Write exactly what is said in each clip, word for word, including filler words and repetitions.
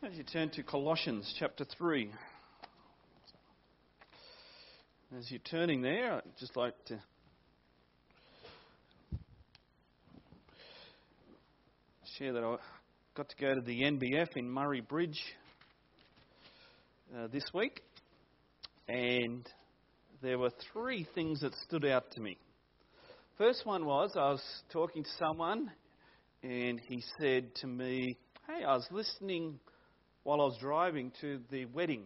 As you turn to Colossians chapter three, as you're turning there, I'd just like to share that I got to go to the N B F in Murray Bridge uh, this week, and there were three things that stood out to me. First one was I was talking to someone, and he said to me, "Hey, I was listening while I was driving to the wedding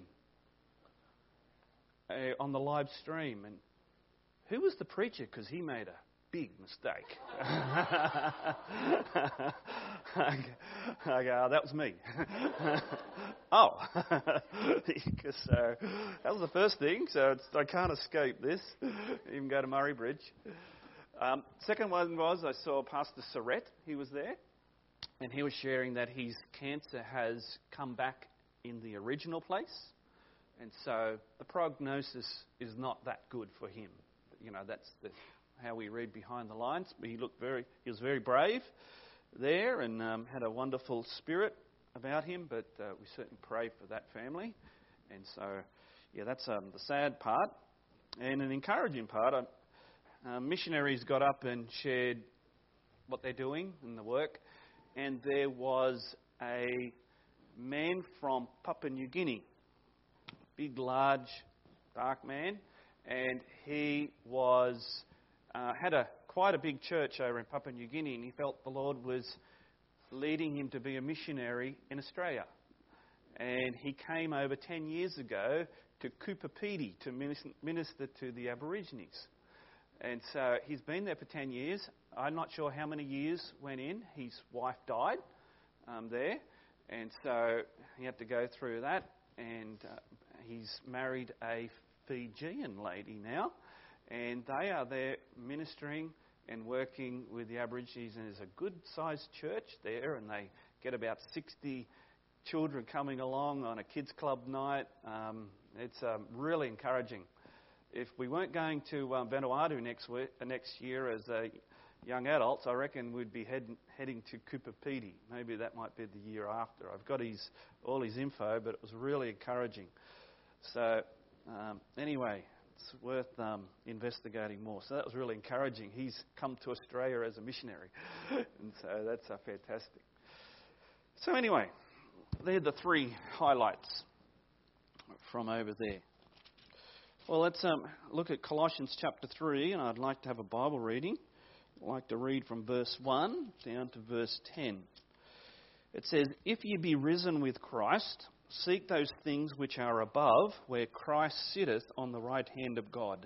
uh, on the live stream, and who was the preacher? Because he made a big mistake." I go, "Oh, that was me." Oh, because uh, that was the first thing. So it's, I can't escape this. Even go to Murray Bridge. Um, second one was I saw Pastor Surrett. He was there. And he was sharing that his cancer has come back in the original place. And so the prognosis is not that good for him. You know, that's the, how we read behind the lines. But he looked very, he was very brave there and um, had a wonderful spirit about him. But uh, we certainly pray for that family. And so, yeah, that's um, the sad part. And an encouraging part, uh, missionaries got up and shared what they're doing and the work. And there was a man from Papua New Guinea, big, large, dark man, and he was uh, had a quite a big church over in Papua New Guinea, and he felt the Lord was leading him to be a missionary in Australia. And he came over ten years ago to Cooper Pedy to minister to the Aborigines. And so he's been there for ten years. I'm not sure how many years went in. His wife died um, there. And so he had to go through that. And uh, he's married a Fijian lady now. And they are there ministering and working with the Aborigines. And there's a good-sized church there. And they get about sixty children coming along on a kids' club night. Um, it's um, really encouraging. If we weren't going to um, Vanuatu next week, uh, next year as uh, young adults, I reckon we'd be head, heading to Cooper Pedy. Maybe that might be the year after. I've got his all his info, but it was really encouraging. So um, anyway, it's worth um, investigating more. So that was really encouraging. He's come to Australia as a missionary, and so that's uh, fantastic. So anyway, they're the three highlights from over there. Well, let's um, look at Colossians chapter three, and I'd like to have a Bible reading. I'd like to read from verse one down to verse ten. It says, "If ye be risen with Christ, seek those things which are above, where Christ sitteth on the right hand of God.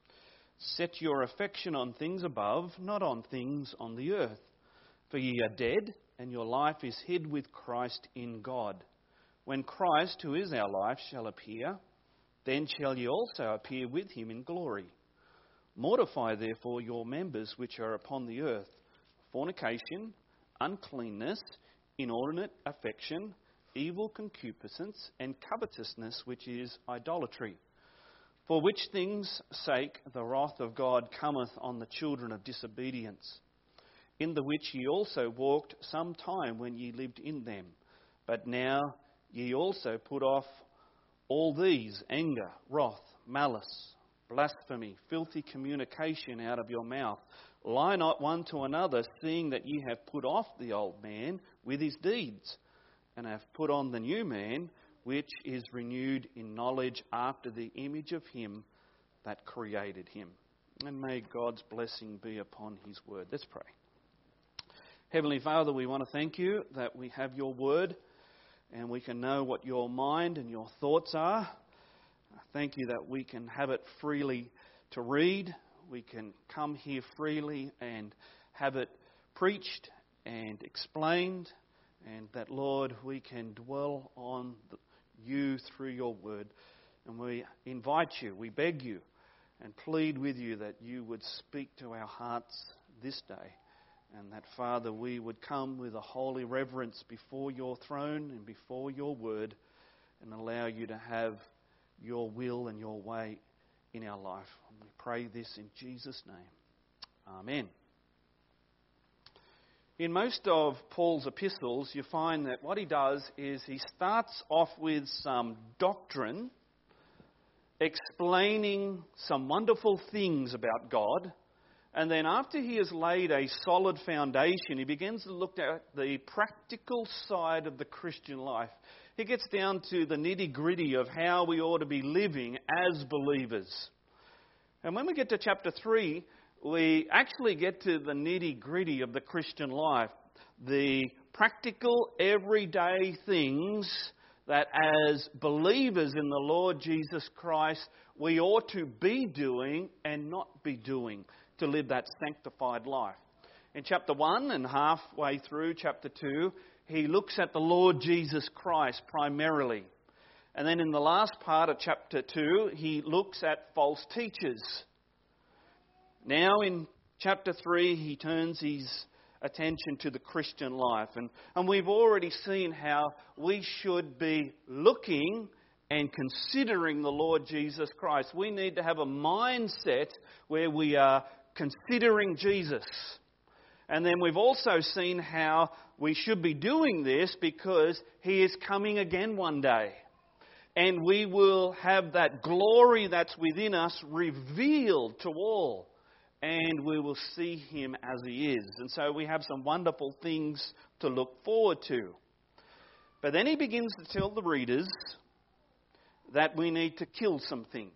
Set your affection on things above, not on things on the earth. For ye are dead, and your life is hid with Christ in God. When Christ, who is our life, shall appear, then shall ye also appear with him in glory. Mortify therefore your members which are upon the earth, fornication, uncleanness, inordinate affection, evil concupiscence, and covetousness, which is idolatry. For which things' sake the wrath of God cometh on the children of disobedience, in the which ye also walked some time when ye lived in them. But now ye also put off all these: anger, wrath, malice, blasphemy, filthy communication out of your mouth. Lie not one to another, seeing that ye have put off the old man with his deeds, and have put on the new man, which is renewed in knowledge after the image of him that created him." And may God's blessing be upon his word. Let's pray. Heavenly Father, we want to thank you that we have your word, and we can know what your mind and your thoughts are. I thank you that we can have it freely to read. We can come here freely and have it preached and explained. And that, Lord, we can dwell on you through your word. And we invite you, we beg you and plead with you that you would speak to our hearts this day. And that, Father, we would come with a holy reverence before your throne and before your word, and allow you to have your will and your way in our life. We pray this in Jesus' name. Amen. In most of Paul's epistles, you find that what he does is he starts off with some doctrine, explaining some wonderful things about God, and then after he has laid a solid foundation, he begins to look at the practical side of the Christian life. He gets down to the nitty-gritty of how we ought to be living as believers. And when we get to chapter three, we actually get to the nitty-gritty of the Christian life. The practical, everyday things that as believers in the Lord Jesus Christ, we ought to be doing and not be doing to live that sanctified life. In chapter one and halfway through chapter two, he looks at the Lord Jesus Christ primarily. And then in the last part of chapter two, he looks at false teachers. Now in chapter three, he turns his attention to the Christian life. And, and we've already seen how we should be looking and considering the Lord Jesus Christ. We need to have a mindset where we are considering Jesus. And then we've also seen how we should be doing this because he is coming again one day. And we will have that glory that's within us revealed to all. And we will see him as he is. And so we have some wonderful things to look forward to. But then he begins to tell the readers that we need to kill some things.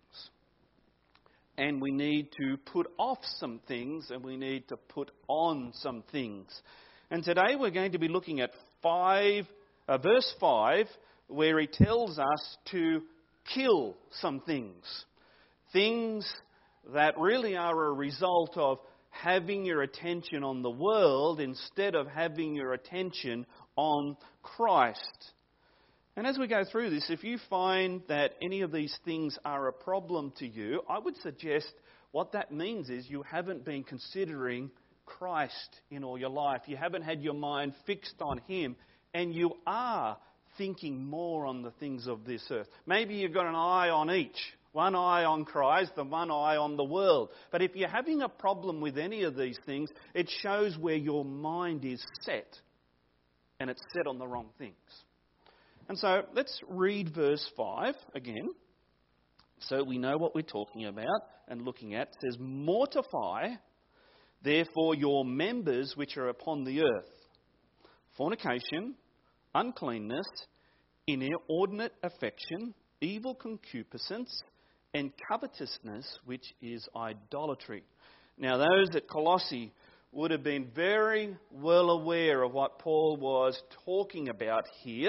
And we need to put off some things, and we need to put on some things. And today we're going to be looking at five, uh, verse five, where he tells us to kill some things. Things that really are a result of having your attention on the world instead of having your attention on Christ. And as we go through this, if you find that any of these things are a problem to you, I would suggest what that means is you haven't been considering Christ in all your life. You haven't had your mind fixed on him, and you are thinking more on the things of this earth. Maybe you've got an eye on each. One eye on Christ and one eye on the world. But if you're having a problem with any of these things, it shows where your mind is set. And it's set on the wrong things. And so let's read verse five again, so we know what we're talking about and looking at. It says, "Mortify, therefore, your members which are upon the earth, fornication, uncleanness, inordinate affection, evil concupiscence, and covetousness, which is idolatry." Now, those at Colossae would have been very well aware of what Paul was talking about here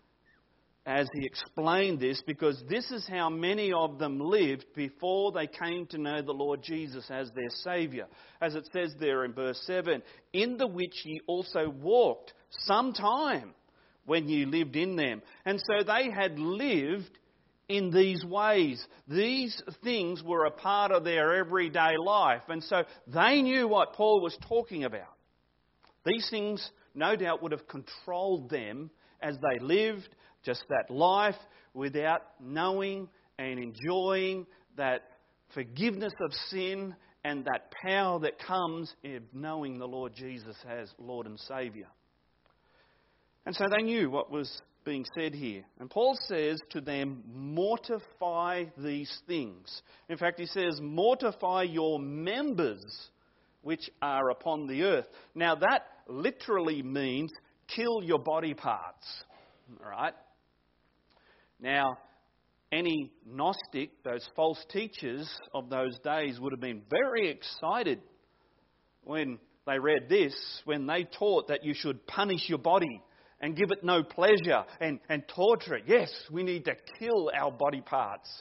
as he explained this, because this is how many of them lived before they came to know the Lord Jesus as their Saviour. As it says there in verse seven, "In the which ye also walked sometime when ye lived in them." And so they had lived in these ways. These things were a part of their everyday life. And so they knew what Paul was talking about. These things, no doubt, would have controlled them as they lived just that life without knowing and enjoying that forgiveness of sin and that power that comes in knowing the Lord Jesus as Lord and Saviour. And so they knew what was being said here. And Paul says to them, mortify these things. In fact, he says, mortify your members which are upon the earth. Now that literally means kill your body parts. All right? Now, any Gnostic, those false teachers of those days, would have been very excited when they read this, when they taught that you should punish your body and give it no pleasure and, and torture it. Yes, we need to kill our body parts.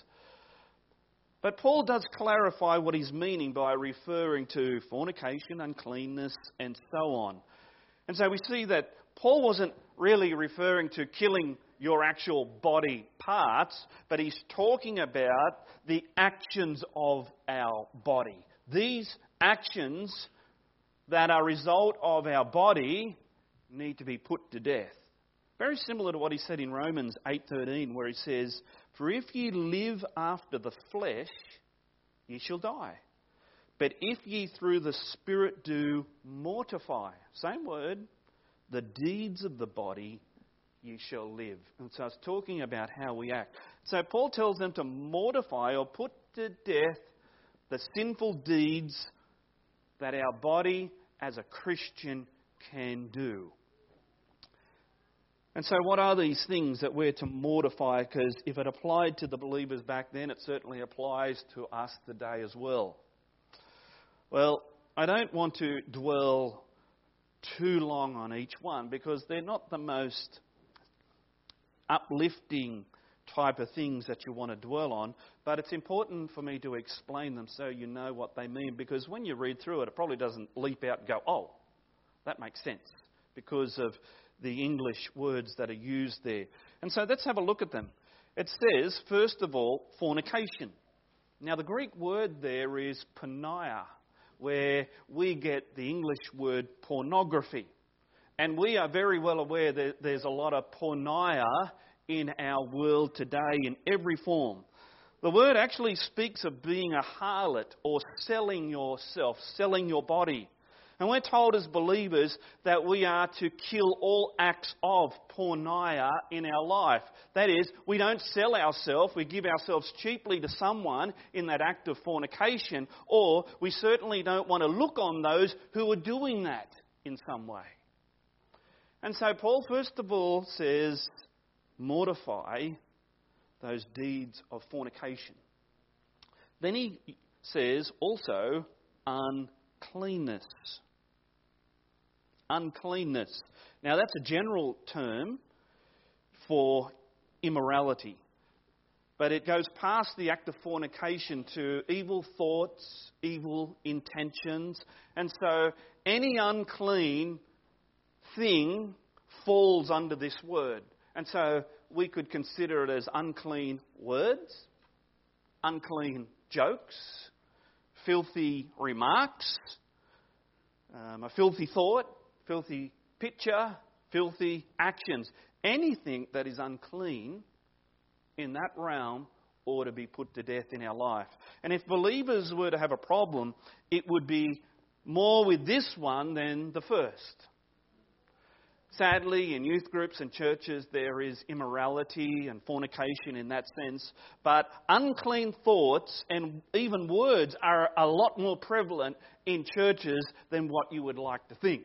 But Paul does clarify what he's meaning by referring to fornication, uncleanness, and so on. And so we see that Paul wasn't really referring to killing your actual body parts, but he's talking about the actions of our body. These actions that are a result of our body need to be put to death. Very similar to what he said in Romans eight thirteen, where he says, "For if ye live after the flesh, ye shall die. But if ye through the Spirit do mortify, same word, the deeds of the body, ye shall live. And so it's talking about how we act. So Paul tells them to mortify or put to death the sinful deeds that our body as a Christian can do. And so what are these things that we're to mortify? Because if it applied to the believers back then, it certainly applies to us today as well. Well, I don't want to dwell too long on each one because they're not the most uplifting type of things that you want to dwell on, but it's important for me to explain them so you know what they mean, because when you read through it, it probably doesn't leap out and go, oh, that makes sense, because of the English words that are used there. And so let's have a look at them. It says, first of all, fornication. Now the Greek word there is porneia, where we get the English word pornography. And we are very well aware that there's a lot of porneia in our world today in every form. The word actually speaks of being a harlot or selling yourself, selling your body. And we're told as believers that we are to kill all acts of porneia in our life. That is, we don't sell ourselves, we give ourselves cheaply to someone in that act of fornication, or we certainly don't want to look on those who are doing that in some way. And so Paul first of all says, mortify those deeds of fornication. Then he says also, uncleanness. Uncleanness. Now that's a general term for immorality. But it goes past the act of fornication to evil thoughts, evil intentions. And so any unclean thing falls under this word. And so we could consider it as unclean words, unclean jokes, filthy remarks, um, a filthy thought, filthy picture, filthy actions. Anything that is unclean in that realm ought to be put to death in our life. And if believers were to have a problem, it would be more with this one than the first. Sadly, in youth groups and churches, there is immorality and fornication in that sense. But unclean thoughts and even words are a lot more prevalent in churches than what you would like to think.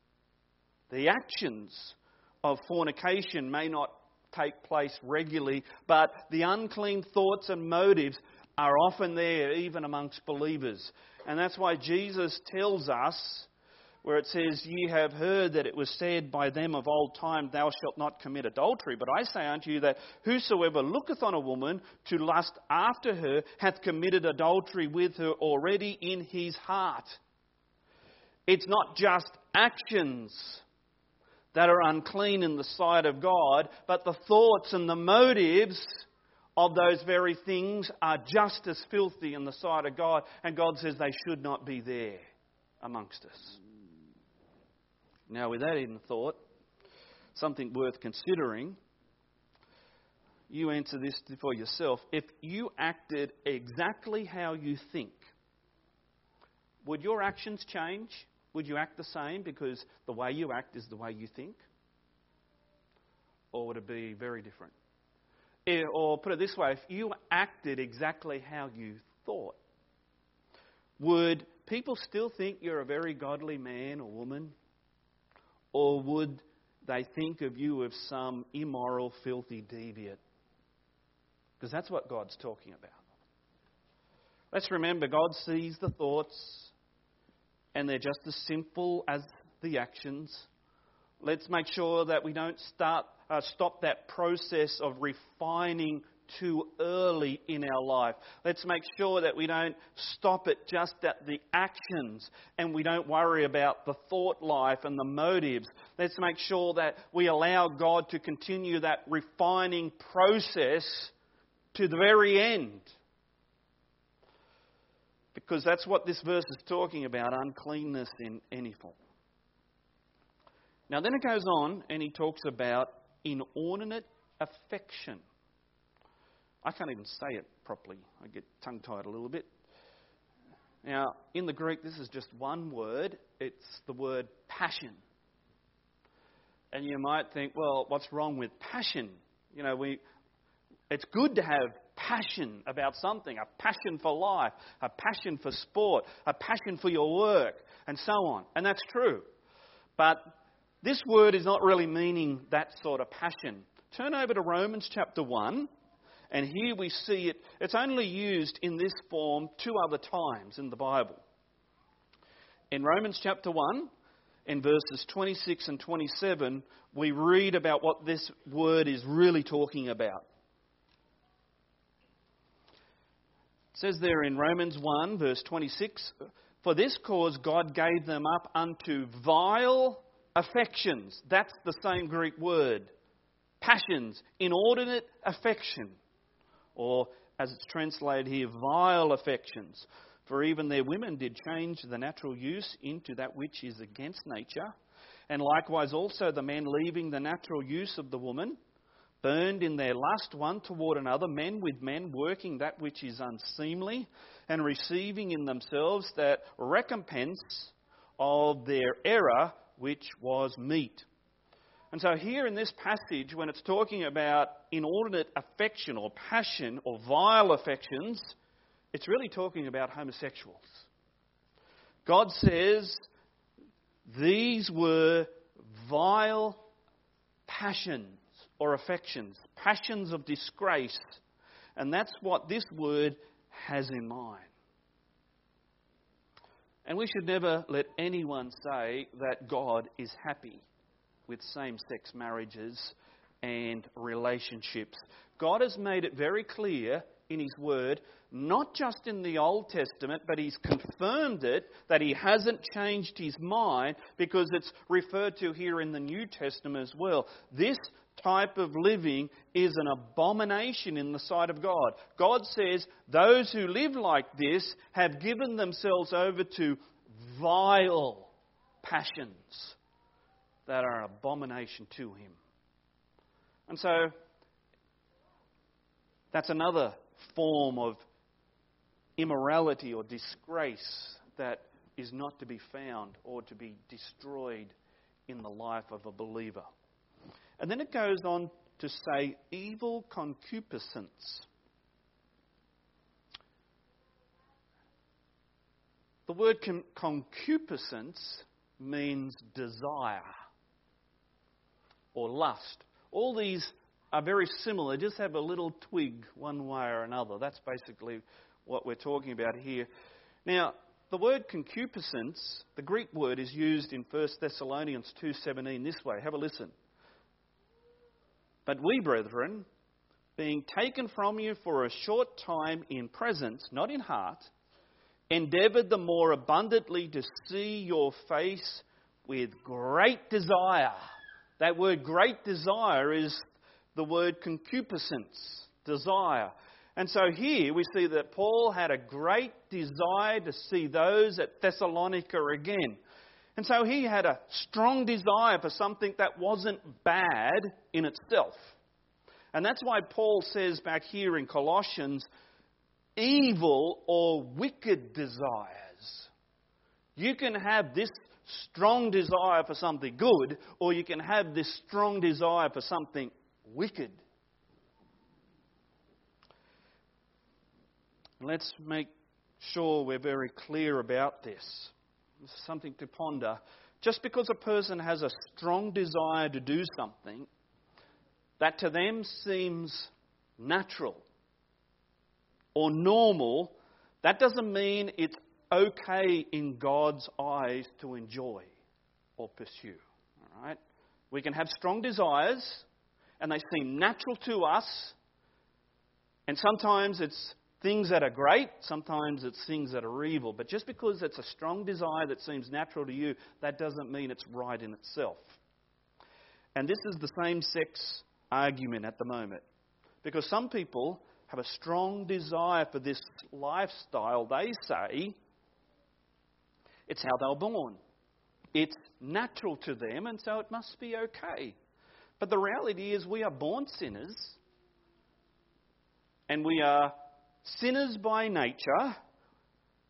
The actions of fornication may not take place regularly, but the unclean thoughts and motives are often there even amongst believers. And that's why Jesus tells us, where it says, ye have heard that it was said by them of old time, thou shalt not commit adultery. But I say unto you that whosoever looketh on a woman to lust after her hath committed adultery with her already in his heart. It's not just actions that are unclean in the sight of God, but the thoughts and the motives of those very things are just as filthy in the sight of God. And God says they should not be there amongst us. Now, with that in thought, something worth considering, you answer this for yourself. If you acted exactly how you think, would your actions change? Would you act the same because the way you act is the way you think? Or would it be very different? Or put it this way, if you acted exactly how you thought, would people still think you're a very godly man or woman? Or would they think of you as some immoral, filthy deviant? Because that's what God's talking about. Let's remember, God sees the thoughts, and they're just as simple as the actions. Let's make sure that we don't start uh, stop that process of refining too early in our life. Let's make sure that we don't stop it just at the actions and we don't worry about the thought life and the motives. Let's make sure that we allow God to continue that refining process to the very end. Because that's what this verse is talking about, uncleanness in any form. Now then it goes on and he talks about inordinate affection. I can't even say it properly. I get tongue-tied a little bit. Now, in the Greek, this is just one word. It's the word passion. And you might think, well, what's wrong with passion? You know, we it's good to have passion about something, a passion for life, a passion for sport, a passion for your work, and so on. And that's true. But this word is not really meaning that sort of passion. Turn over to Romans chapter one, and here we see it. It's only used in this form two other times in the Bible. In Romans chapter one, in verses twenty-six and twenty-seven, we read about what this word is really talking about. It says there in Romans one, verse twenty-six, "For this cause God gave them up unto vile affections." That's the same Greek word. Passions, inordinate affection. Or, as it's translated here, vile affections. "For even their women did change the natural use into that which is against nature. And likewise also the men, leaving the natural use of the woman, burned in their lust one toward another, men with men, working that which is unseemly, and receiving in themselves that recompense of their error, which was meet." And so here in this passage, when it's talking about inordinate affection or passion or vile affections, it's really talking about homosexuals. God says these were vile passions or affections, passions of disgrace. And that's what this word has in mind. And we should never let anyone say that God is happy with same-sex marriages and relationships. God has made it very clear in His Word, not just in the Old Testament, but He's confirmed it, that He hasn't changed His mind, because it's referred to here in the New Testament as well. This type of living is an abomination in the sight of God. God says those who live like this have given themselves over to vile passions that are an abomination to Him. And so that's another form of immorality or disgrace that is not to be found or to be destroyed in the life of a believer. And then it goes on to say evil concupiscence. The word con- concupiscence means desire or lust. All these are very similar, just have a little twig one way or another. That's basically what we're talking about here. Now, the word concupiscence, the Greek word, is used in First Thessalonians two seventeen this way. Have a listen. "But we, brethren, being taken from you for a short time in presence, not in heart, endeavoured the more abundantly to see your face with great desire." That word great desire is the word concupiscence, desire. And so here we see that Paul had a great desire to see those at Thessalonica again. And so he had a strong desire for something that wasn't bad in itself. And that's why Paul says back here in Colossians, evil or wicked desires. You can have this strong desire for something good, or you can have this strong desire for something wicked. Let's make sure we're very clear about this. This is something to ponder. Just because a person has a strong desire to do something that to them seems natural or normal, that doesn't mean it's okay in God's eyes to enjoy or pursue. All right? We can have strong desires and they seem natural to us, and sometimes it's things that are great, sometimes it's things that are evil. But just because it's a strong desire that seems natural to you, that doesn't mean it's right in itself. And this is the same-sex argument at the moment, because some people have a strong desire for this lifestyle. They say it's how they were born. It's natural to them, and so it must be okay. But the reality is we are born sinners, and we are sinners by nature.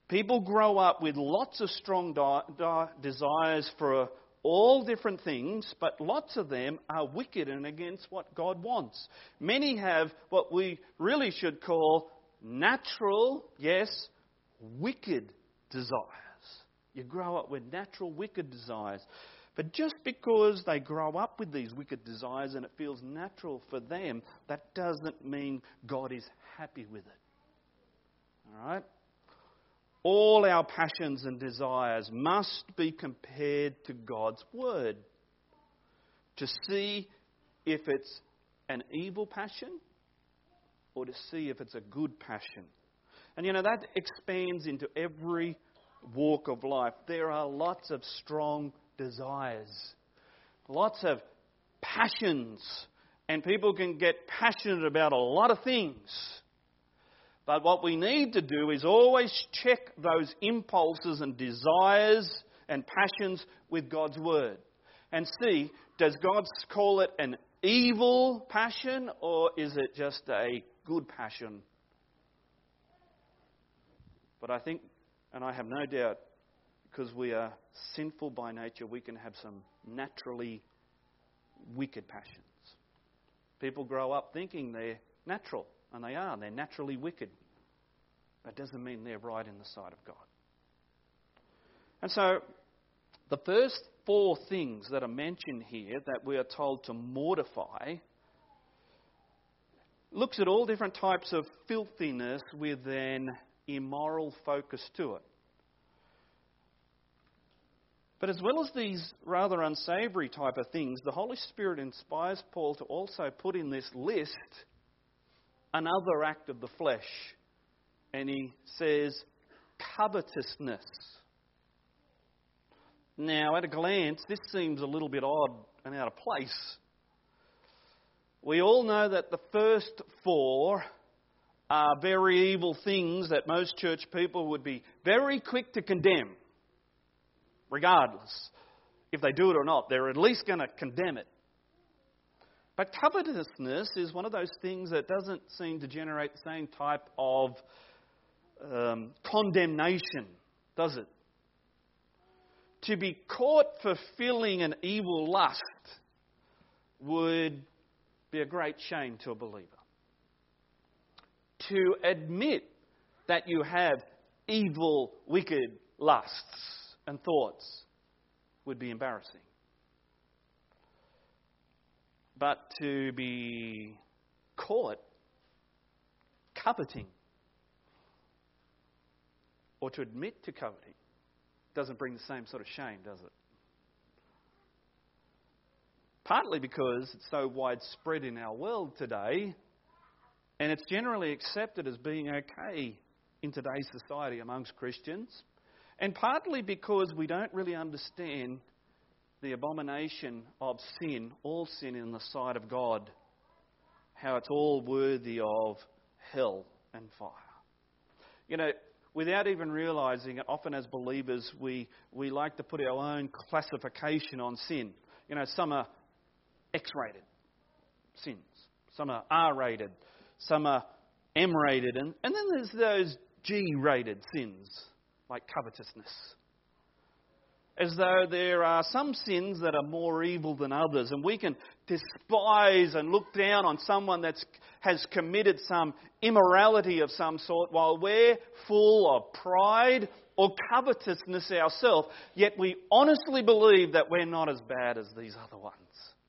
People grow up with lots of strong di- di- desires for all different things, but lots of them are wicked and against what God wants. Many have what we really should call natural, yes, wicked desires. You grow up with natural wicked desires. But just because they grow up with these wicked desires and it feels natural for them, that doesn't mean God is happy with it. All right? All our passions and desires must be compared to God's word to see if it's an evil passion or to see if it's a good passion. And you know, that expands into every walk of life. There are lots of strong desires, lots of passions, and people can get passionate about a lot of things. But what we need to do is always check those impulses and desires and passions with God's word and see, does God call it an evil passion or is it just a good passion? But I think, and I have no doubt, because we are sinful by nature, we can have some naturally wicked passions. People grow up thinking they're natural, and they are. They're naturally wicked. That doesn't mean they're right in the sight of God. And so, the first four things that are mentioned here that we are told to mortify looks at all different types of filthiness with an immoral focus to it. But as well as these rather unsavoury type of things, the Holy Spirit inspires Paul to also put in this list another act of the flesh. And he says, covetousness. Now, at a glance, this seems a little bit odd and out of place. We all know that the first four are very evil things that most church people would be very quick to condemn. Regardless, if they do it or not, they're at least going to condemn it. But covetousness is one of those things that doesn't seem to generate the same type of um, condemnation, does it? To be caught fulfilling an evil lust would be a great shame to a believer. To admit that you have evil, wicked lusts and thoughts would be embarrassing. But to be caught coveting or to admit to coveting doesn't bring the same sort of shame, does it? Partly because it's so widespread in our world today, and it's generally accepted as being okay in today's society amongst Christians. And partly because we don't really understand the abomination of sin, all sin in the sight of God, how it's all worthy of hell and fire. You know, without even realising it, often as believers, we, we like to put our own classification on sin. You know, some are X-rated sins, some are R-rated, some are M-rated, and, and then there's those G-rated sins, like covetousness. As though there are some sins that are more evil than others, and we can despise and look down on someone that has committed some immorality of some sort while we're full of pride or covetousness ourselves, yet we honestly believe that we're not as bad as these other ones.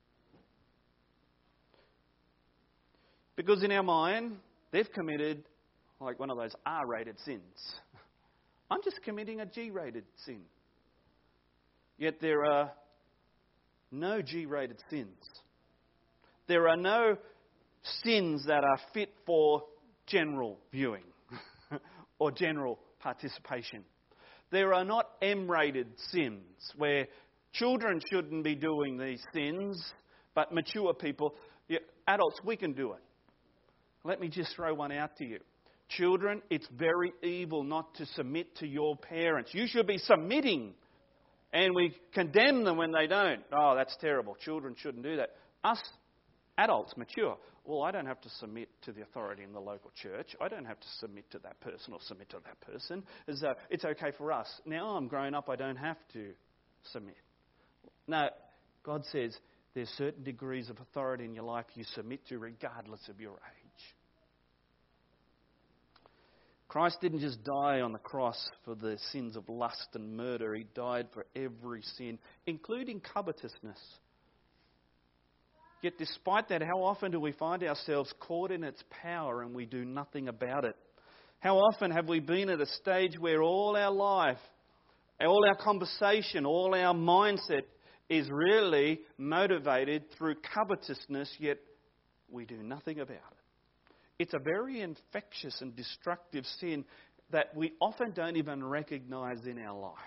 Because in our mind, they've committed like one of those R-rated sins. I'm just committing a G-rated sin. Yet there are no G-rated sins. There are no sins that are fit for general viewing or general participation. There are not M-rated sins where children shouldn't be doing these sins, but mature people, adults, we can do it. Let me just throw one out to you. Children, it's very evil not to submit to your parents. You should be submitting. And we condemn them when they don't. Oh, that's terrible. Children shouldn't do that. Us adults mature. Well, I don't have to submit to the authority in the local church. I don't have to submit to that person or submit to that person. As though it's okay for us. Now I'm grown up, I don't have to submit. No, God says there's certain degrees of authority in your life you submit to regardless of your age. Christ didn't just die on the cross for the sins of lust and murder. He died for every sin, including covetousness. Yet despite that, how often do we find ourselves caught in its power and we do nothing about it? How often have we been at a stage where all our life, all our conversation, all our mindset is really motivated through covetousness, yet we do nothing about it? It's a very infectious and destructive sin that we often don't even recognise in our life.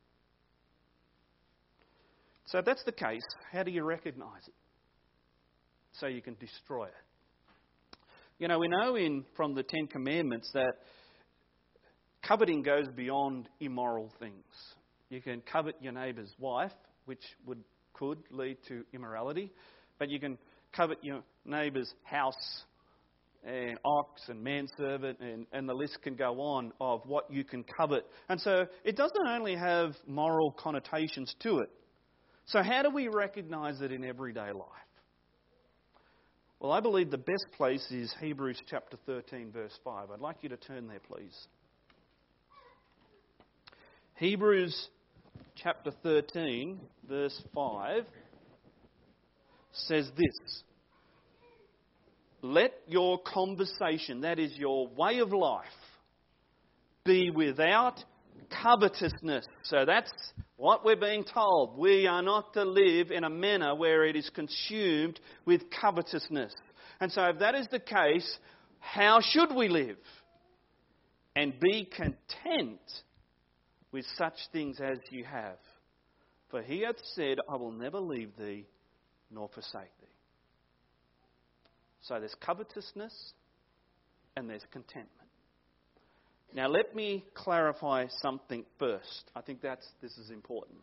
So if that's the case, how do you recognise it? So you can destroy it. You know, we know in from the Ten Commandments that coveting goes beyond immoral things. You can covet your neighbour's wife, which would could lead to immorality, but you can covet your neighbour's house and ox and manservant, and, and the list can go on of what you can covet. And so it doesn't only have moral connotations to it. So how do we recognise it in everyday life? Well, I believe the best place is Hebrews chapter thirteen, verse five. I'd like you to turn there, please. Hebrews chapter thirteen, verse five says this: let your conversation, that is your way of life, be without covetousness. So that's what we're being told. We are not to live in a manner where it is consumed with covetousness. And so if that is the case, how should we live? And be content with such things as you have. For he hath said, I will never leave thee nor forsake thee. So there's covetousness and there's contentment. Now let me clarify something first. I think that's this is important.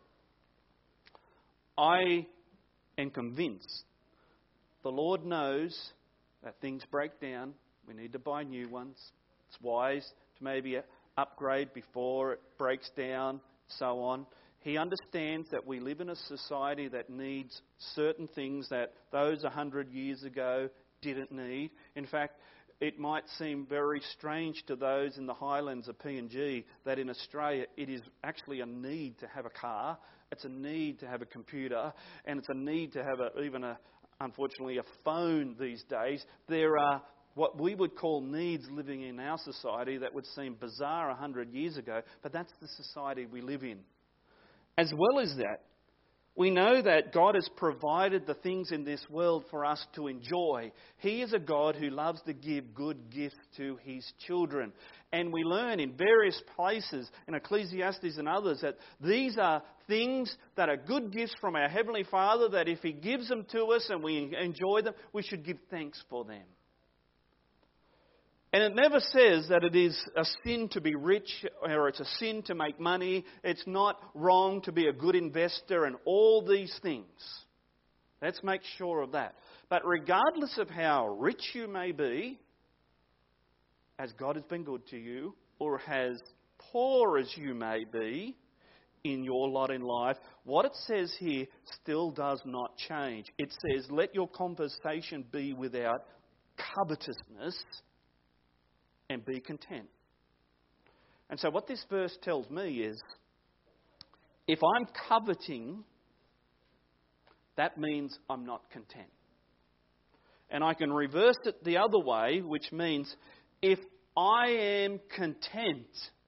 I am convinced the Lord knows that things break down. We need to buy new ones. It's wise to maybe upgrade before it breaks down, so on. He understands that we live in a society that needs certain things that those a hundred years ago didn't need. In fact, it might seem very strange to those in the highlands of P N G that in Australia it is actually a need to have a car, it's a need to have a computer, and it's a need to have a, even a, unfortunately, a phone these days. There are what we would call needs living in our society that would seem bizarre a hundred years ago, but that's the society we live in. As well as that, we know that God has provided the things in this world for us to enjoy. He is a God who loves to give good gifts to his children. And we learn in various places, in Ecclesiastes and others, that these are things that are good gifts from our Heavenly Father, that if he gives them to us and we enjoy them, we should give thanks for them. And it never says that it is a sin to be rich or it's a sin to make money. It's not wrong to be a good investor and all these things. Let's make sure of that. But regardless of how rich you may be, as God has been good to you, or as poor as you may be in your lot in life, what it says here still does not change. It says, let your conversation be without covetousness, and be content. And so what this verse tells me is, if I'm coveting, that means I'm not content. And I can reverse it the other way, which means if I am content,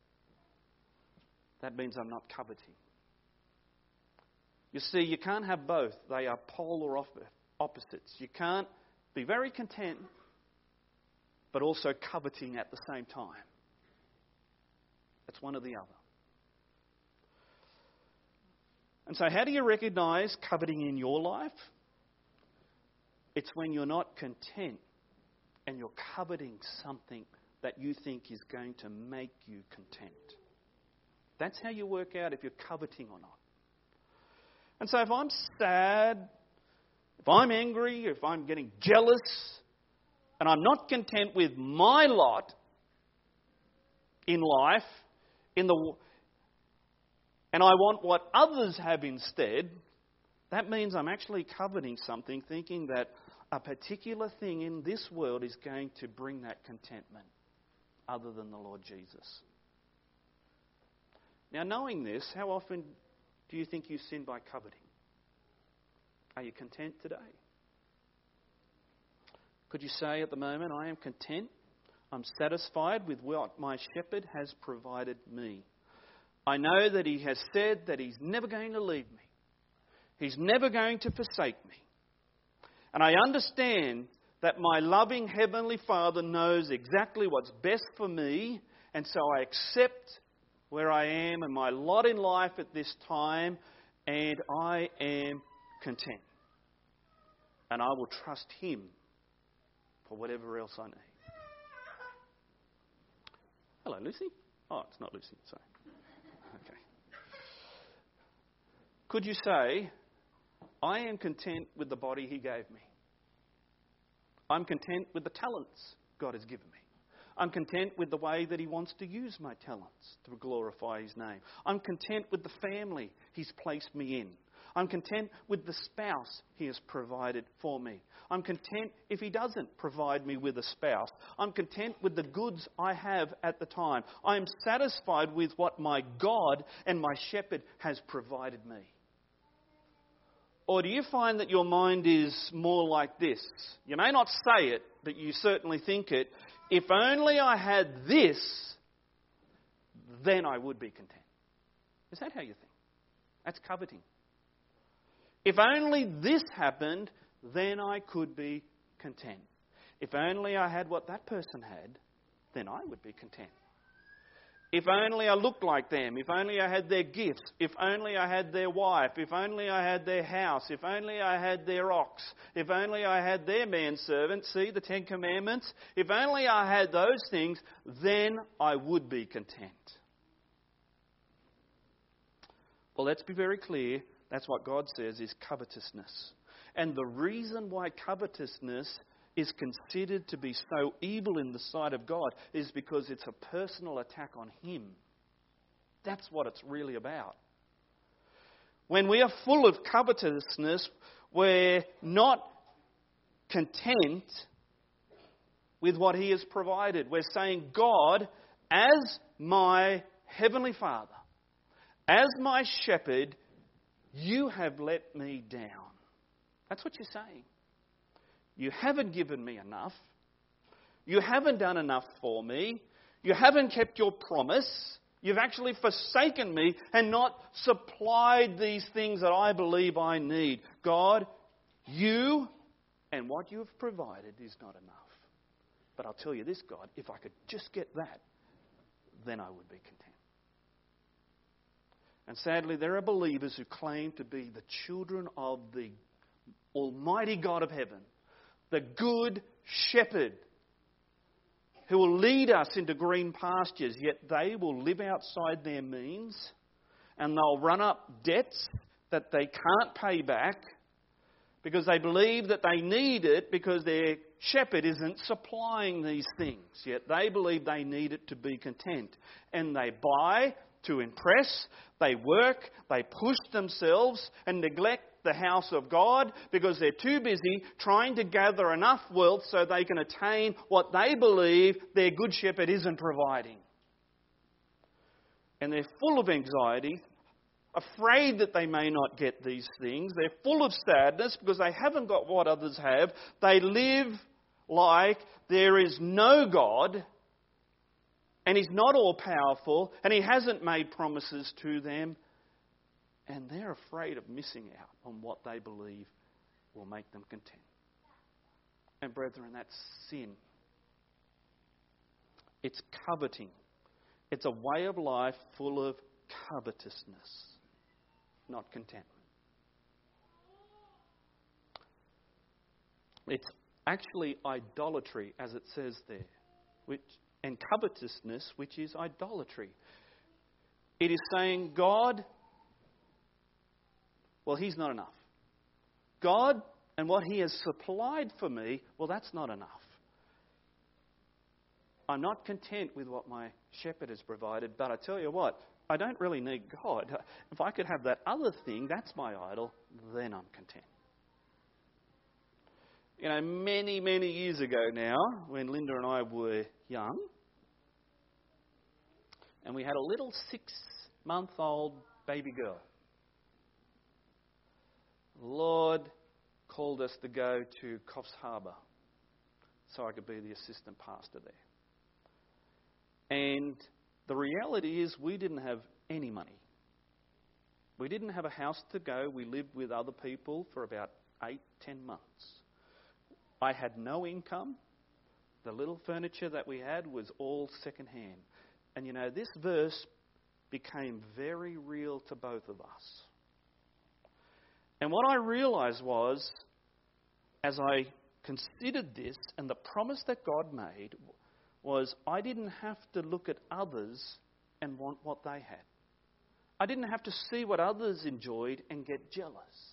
that means I'm not coveting. You see, you can't have both. They are polar opposites. You can't be very content but also coveting at the same time. It's one or the other. And so how do you recognise coveting in your life? It's when you're not content and you're coveting something that you think is going to make you content. That's how you work out if you're coveting or not. And so if I'm sad if I'm angry, if I'm getting jealous, and I'm not content with my lot in life, in the, and I want what others have instead, that means I'm actually coveting something, thinking that a particular thing in this world is going to bring that contentment other than the Lord Jesus. Now, knowing this, how often do you think you sin by coveting? Are you content today? Could you say at the moment, I am content, I'm satisfied with what my shepherd has provided me. I know that he has said that he's never going to leave me. He's never going to forsake me. And I understand that my loving Heavenly Father knows exactly what's best for me, and so I accept where I am and my lot in life at this time, and I am content. And I will trust Him for whatever else I need. Hello, Lucy. Oh, it's not Lucy, sorry. Okay. Could you say, I am content with the body He gave me. I'm content with the talents God has given me. I'm content with the way that He wants to use my talents to glorify His name. I'm content with the family He's placed me in. I'm content with the spouse He has provided for me. I'm content if He doesn't provide me with a spouse. I'm content with the goods I have at the time. I'm satisfied with what my God and my shepherd has provided me. Or do you find that your mind is more like this? You may not say it, but you certainly think it. If only I had this, then I would be content. Is that how you think? That's coveting. If only this happened, then I could be content. If only I had what that person had, then I would be content. If only I looked like them, if only I had their gifts, if only I had their wife, if only I had their house, if only I had their ox, if only I had their manservant, see the Ten Commandments, if only I had those things, then I would be content. Well, let's be very clear. That's what God says is covetousness. And the reason why covetousness is considered to be so evil in the sight of God is because it's a personal attack on Him. That's what it's really about. When we are full of covetousness, we're not content with what He has provided. We're saying, God, as my Heavenly Father, as my shepherd, You have let me down. That's what you're saying. You haven't given me enough. You haven't done enough for me. You haven't kept Your promise. You've actually forsaken me and not supplied these things that I believe I need. God, You and what You have provided is not enough. But I'll tell you this, God, if I could just get that, then I would be content. And sadly, there are believers who claim to be the children of the Almighty God of heaven, the Good Shepherd, who will lead us into green pastures, yet they will live outside their means and they'll run up debts that they can't pay back because they believe that they need it because their shepherd isn't supplying these things. Yet they believe they need it to be content. And they buy to impress, they work, they push themselves and neglect the house of God because they're too busy trying to gather enough wealth so they can attain what they believe their good shepherd isn't providing. And they're full of anxiety, afraid that they may not get these things. They're full of sadness because they haven't got what others have. They live like there is no God and He's not all-powerful and He hasn't made promises to them. And they're afraid of missing out on what they believe will make them content. And brethren, that's sin. It's coveting. It's a way of life full of covetousness, not contentment. It's actually idolatry, as it says there, which and covetousness, which is idolatry. It is saying, God, well, He's not enough. God, and what he has supplied for me, well, that's not enough. I'm not content with what my shepherd has provided, but I tell you what, I don't really need God. If I could have that other thing, that's my idol, then I'm content. You know, many, many years ago now, when Linda and I were young, and we had a little six-month-old baby girl, the Lord called us to go to Coffs Harbour so I could be the assistant pastor there. And the reality is we didn't have any money. We didn't have a house to go. We lived with other people for about eight, ten months. I had no income. The little furniture that we had was all second-hand. And you know, this verse became very real to both of us. And what I realised was, as I considered this, and the promise that God made, was I didn't have to look at others and want what they had. I didn't have to see what others enjoyed and get jealous.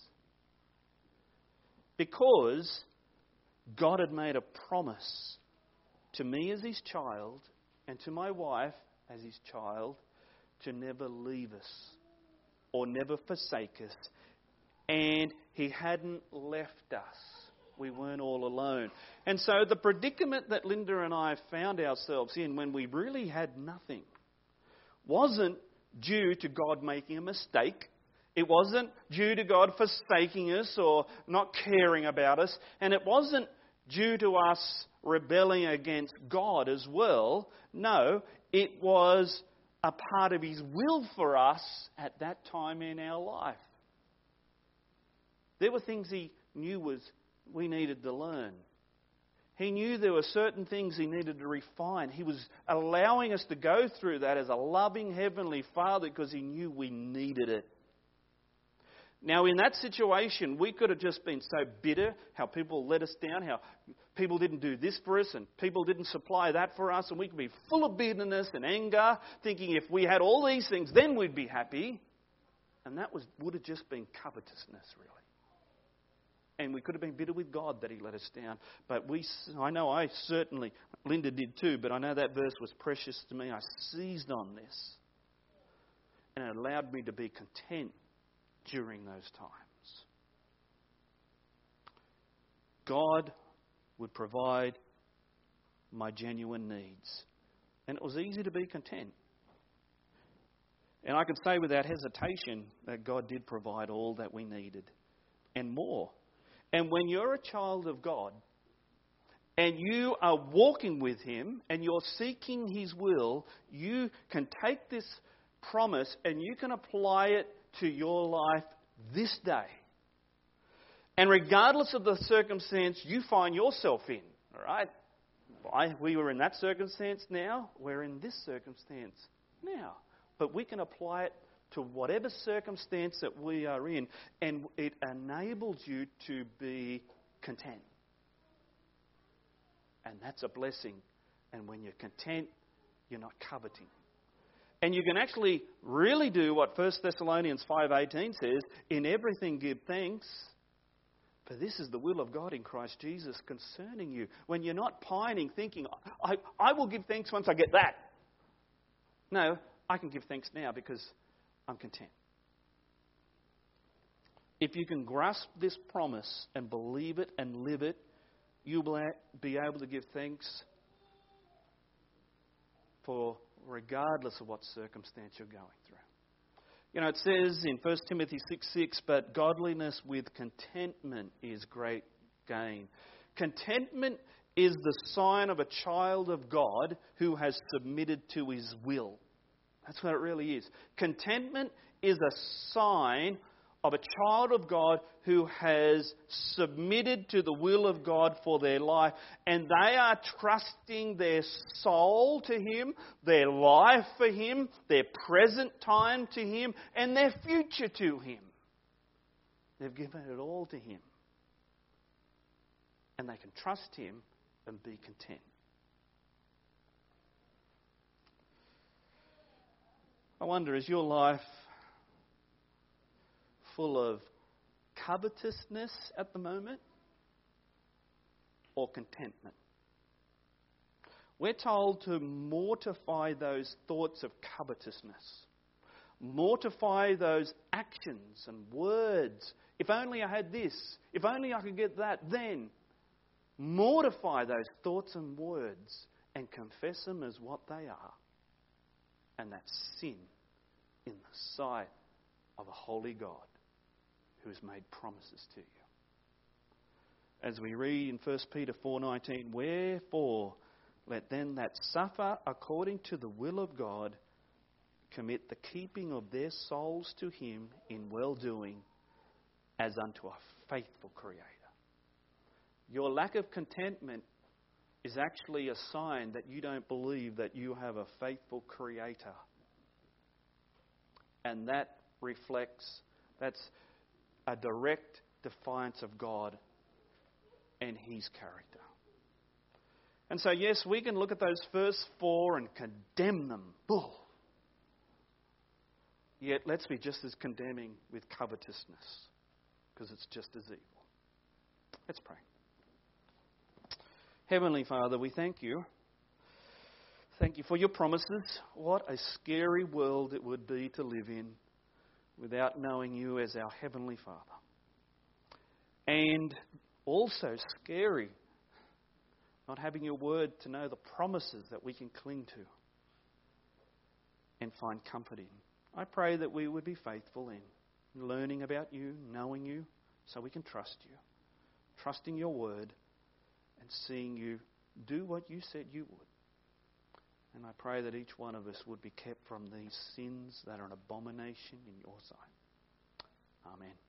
Because God had made a promise to me as his child and to my wife as his child to never leave us or never forsake us. And he hadn't left us. We weren't all alone. And so the predicament that Linda and I found ourselves in when we really had nothing wasn't due to God making a mistake. It wasn't due to God forsaking us or not caring about us. And it wasn't due to us rebelling against God as well. No, it was a part of his will for us at that time in our life. There were things he knew was we needed to learn. He knew there were certain things he needed to refine. He was allowing us to go through that as a loving Heavenly Father because he knew we needed it. Now, in that situation, we could have just been so bitter, how people let us down, how people didn't do this for us and people didn't supply that for us, and we could be full of bitterness and anger, thinking if we had all these things, then we'd be happy. And that was would have just been covetousness, really. And we could have been bitter with God that he let us down. But we, I know I certainly, Linda did too, but I know that verse was precious to me. I seized on this. And it allowed me to be content during those times. God would provide my genuine needs. And it was easy to be content. And I can say without hesitation that God did provide all that we needed and more. And when you're a child of God and you are walking with him and you're seeking his will, you can take this promise and you can apply it to your life this day. And regardless of the circumstance you find yourself in, all right? I, we were in that circumstance now, we're in this circumstance now. But we can apply it to whatever circumstance that we are in, and it enables you to be content. And that's a blessing. And when you're content, you're not coveting. And you can actually really do what First Thessalonians five eighteen says, in everything give thanks, for this is the will of God in Christ Jesus concerning you. When you're not pining, thinking, I, I will give thanks once I get that. No, I can give thanks now because I'm content. If you can grasp this promise and believe it and live it, you'll be able to give thanks for regardless of what circumstance you're going through. You know, it says in First Timothy six six, but godliness with contentment is great gain. Contentment is the sign of a child of God who has submitted to his will. That's what it really is. Contentment is a sign of a child of God who has submitted to the will of God for their life, and they are trusting their soul to him, their life for him, their present time to him, and their future to him. They've given it all to him. And they can trust him and be content. I wonder, is your life full of covetousness at the moment? or contentment. We're told to mortify those thoughts of covetousness. Mortify those actions and words. If only I had this. If only I could get that then. Mortify those thoughts and words and confess them as what they are. And that's sin in the sight of a holy God who has made promises to you. As we read in First Peter four nineteen, wherefore let them that suffer according to the will of God commit the keeping of their souls to Him in well-doing as unto a faithful Creator. Your lack of contentment is actually a sign that you don't believe that you have a faithful Creator. And that reflects, that's a direct defiance of God and His character. And so, yes, we can look at those first four and condemn them. Ugh. Yet, let's be just as condemning with covetousness, because it's just as evil. Let's pray. Heavenly Father, we thank you. Thank you for your promises. What a scary world it would be to live in without knowing you as our Heavenly Father. And also scary not having your word to know the promises that we can cling to and find comfort in. I pray that we would be faithful in learning about you, knowing you, so we can trust you, trusting your word and seeing you do what you said you would. And I pray that each one of us would be kept from these sins that are an abomination in your sight. Amen.